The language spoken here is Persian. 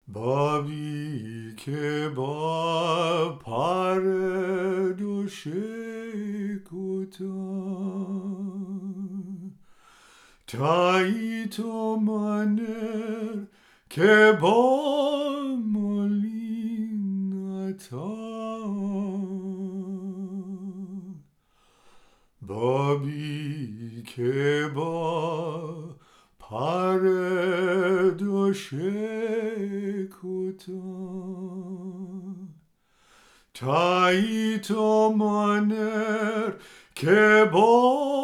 بابی که با پر دوش کوتاه تایی تو منر که با مالینتا بابی که با پر دوش کوتاه تایی تو منر که با